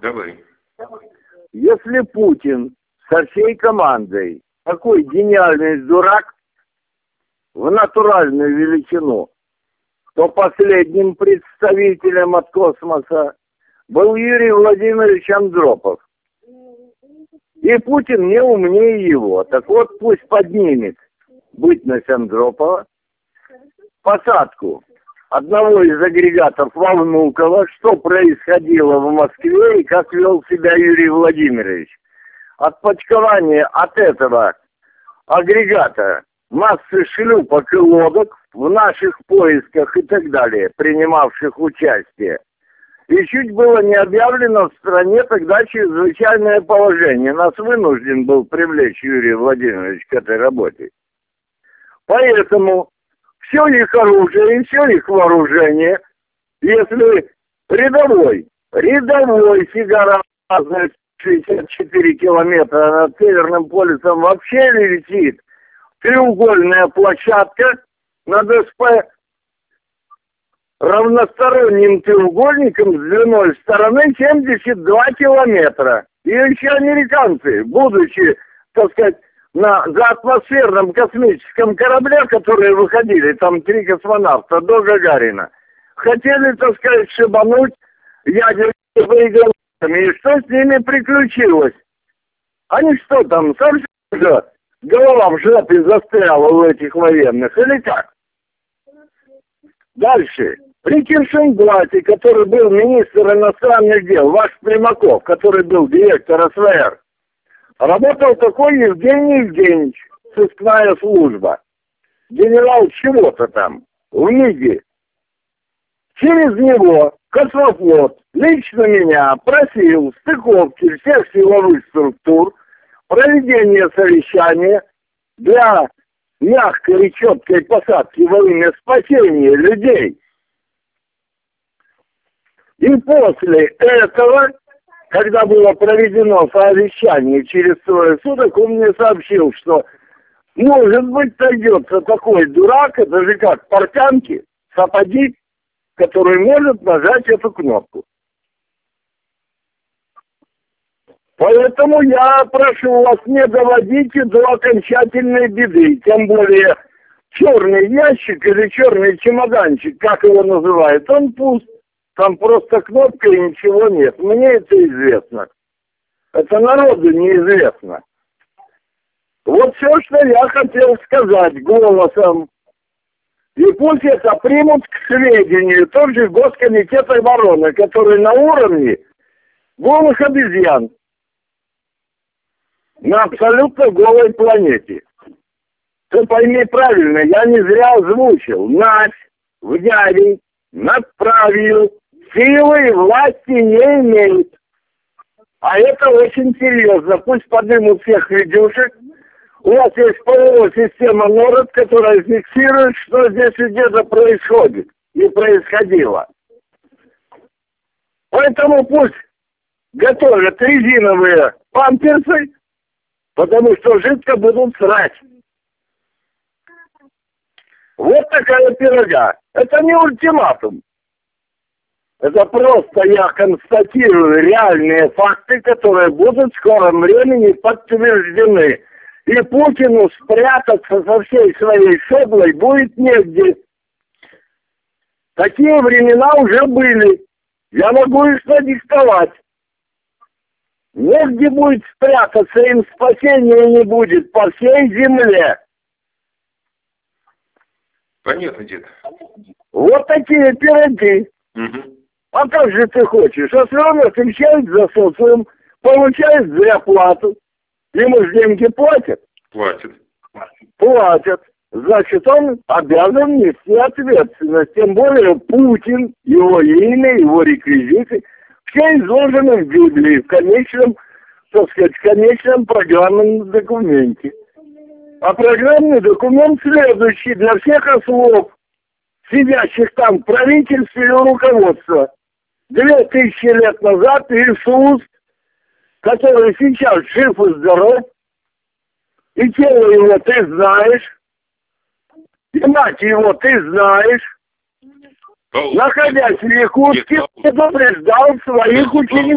Давай. Если Путин со всей командой такой гениальный дурак в натуральную величину, то последним представителем от космоса был Юрий Владимирович Андропов. И Путин не умнее его. Так вот, пусть поднимет бытность Андропова, посадку одного из агрегатов во Внуково, что происходило в Москве и как вел себя Юрий Владимирович. Отпочкование от этого агрегата массы шлюпок и лодок в наших поисках и так далее, принимавших участие. И чуть было не объявлено в стране тогда чрезвычайное положение. Нас вынужден был привлечь Юрий Владимирович к этой работе. Поэтому все их оружие и все их вооружение, если рядовой сигара 64 километра над Северным полюсом вообще летит, треугольная площадка над СП равносторонним треугольником с длиной стороны 72 километра. И еще американцы, будучи, так сказать, на заатмосферном космическом корабле, которые выходили, там 3 космонавта до Гагарина, хотели, так сказать, шибануть ядерными боеголовками. И что с ними приключилось? Они что там, совсем же голова в жопе застряла у этих военных, или как? Дальше. При Киршенблате, который был министр иностранных дел, ваш Примаков, который был директор СВР, работал такой Евгений Евгеньевич, сыскная служба. Генерал чего-то там, в МИГе. Через него Космофлот лично меня просил стыковки всех силовых структур, проведение совещания для мягкой и четкой посадки во имя спасения людей. И после этого, когда было проведено совещание через 3 суток, он мне сообщил, что может быть найдется такой дурак, это же как портянки, сапоги, который может нажать эту кнопку. Поэтому я прошу вас, не доводите до окончательной беды, тем более черный ящик или черный чемоданчик, как его называют, он пуст. Там просто кнопка и ничего нет. Мне это известно. Это народу неизвестно. Вот все, что я хотел сказать голосом. И пусть это примут к сведению тот же Госкомитет обороны, который на уровне голых обезьян на абсолютно голой планете. Ты пойми правильно, я не зря озвучил. Нафь в Яве над правью силы и власти не имеет. А это очень серьезно. Пусть поднимут всех видюшек. У вас есть ПВО-система НОРАД, которая фиксирует, что здесь где-то происходит и происходило. Поэтому пусть готовят резиновые памперсы, потому что жидко будут срать. Вот такая пирога. Это не ультиматум. Это просто я констатирую реальные факты, которые будут в скором времени подтверждены. И Путину спрятаться со всей своей шоблой будет негде. Такие времена уже были. Я могу их надиктовать. Негде будет спрятаться, им спасения не будет по всей земле. Понятно, дед. Вот такие пироги. Угу. А как же ты хочешь? А все равно отвечает за социум, получает зарплату. Ему же деньги платят. Платят. Платят. Значит, он обязан нести ответственность. Тем более Путин, его имя, его реквизиты, все изложены в Библии, в конечном, так сказать, в конечном программном документе. А программный документ следующий для всех ослов, сидящих там в правительстве и руководства. 2000 лет назад Иисус, который сейчас жив и здоров, и тело его ты знаешь, и мать его ты знаешь, находясь в Якутске, предупреждал своих учеников.